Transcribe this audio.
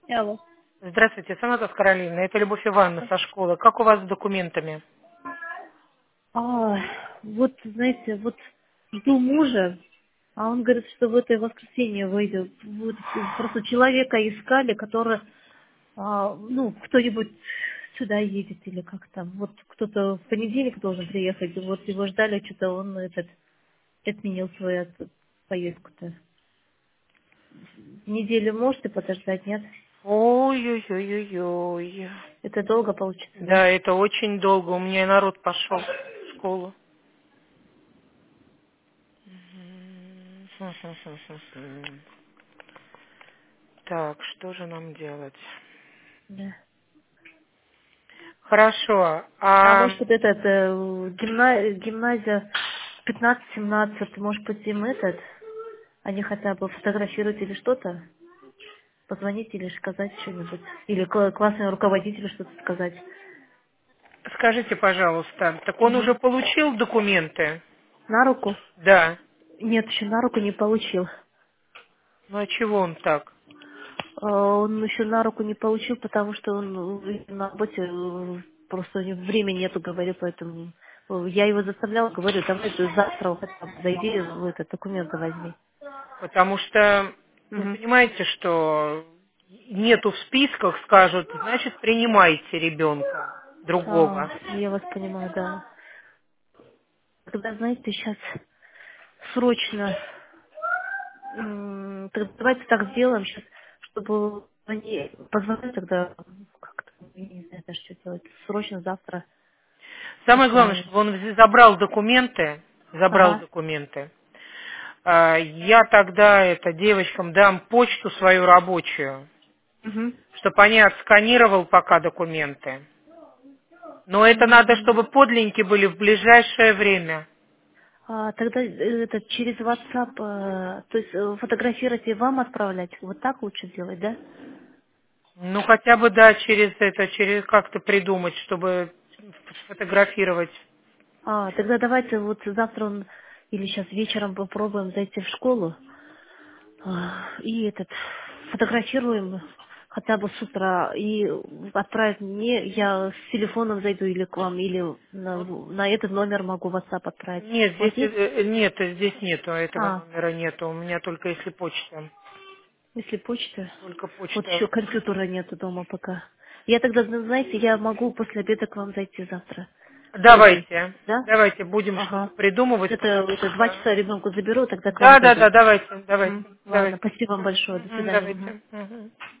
Алло. Здравствуйте, Санатов Каролина. Это Любовь Ивановна со школы. Как у вас с документами? А, вот, знаете, вот жду мужа, а он говорит, что в это воскресенье выйдет. Вот просто человека искали, который, ну, кто-нибудь сюда едет или как там. Вот кто-то в понедельник должен приехать, вот его ждали, что-то он отменил свою поездку-то. Неделю можете подождать, нет? Ой-ой-ой-ой-ой. Это долго получится, да? Да, это очень долго. У меня и народ пошел в школу. Так, что же нам делать? Да. Хорошо. А А может вот гимназия 15-17, может быть им они хотя бы фотографируют или что-то, позвонить или сказать что-нибудь, или классный руководителю что-то сказать. скажите, пожалуйста, так он Мгм. уже получил документы? На руку? Да. Нет, еще на руку не получил. Ну а чего он так? Он еще на руку не получил, потому что он на работе просто у него времени нету, говорю, поэтому я его заставляла, говорю, давай ты завтра хотя бы зайди, в этот документ возьми. Потому что, вы Мгм. понимаете, что нету в списках, скажут, значит, принимайте ребенка другого. Я вас понимаю, да. Тогда, знаете, сейчас срочно, так давайте так сделаем сейчас, чтобы они позвонили тогда, как-то, я не знаю даже, что делать, срочно завтра Самое главное, устраивать. чтобы он забрал документы, забрал Ага. документы. Я тогда это девочкам дам почту свою рабочую, Мгм. чтобы они отсканировал пока документы. Но это надо, чтобы подлинники были в ближайшее время. Тогда через WhatsApp, то есть фотографировать и вам отправлять, вот так лучше делать, да? Ну, хотя бы, да, через как-то придумать, чтобы сфотографировать. Тогда давайте вот завтра он, или сейчас вечером попробуем зайти в школу, и фотографируем хотя бы с утра и отправить мне, я с телефоном зайду или к вам, или на этот номер могу WhatsApp отправить. Нет, У вас есть? нет, здесь нету, этого А, номера нету. У меня только если почта. если почта. Только Вот почта. еще компьютера нету дома пока. Я тогда, знаете, я могу после обеда к вам зайти завтра. Позже. Давайте, Да? давайте будем что-то Ага. придумывать, потому Это 2 часа что... ребенку заберу, тогда к вам Да, да, зайду. да, давайте, давайте, Ладно, давайте. спасибо вам большое. До свидания. Мгм. Давайте. Мгм.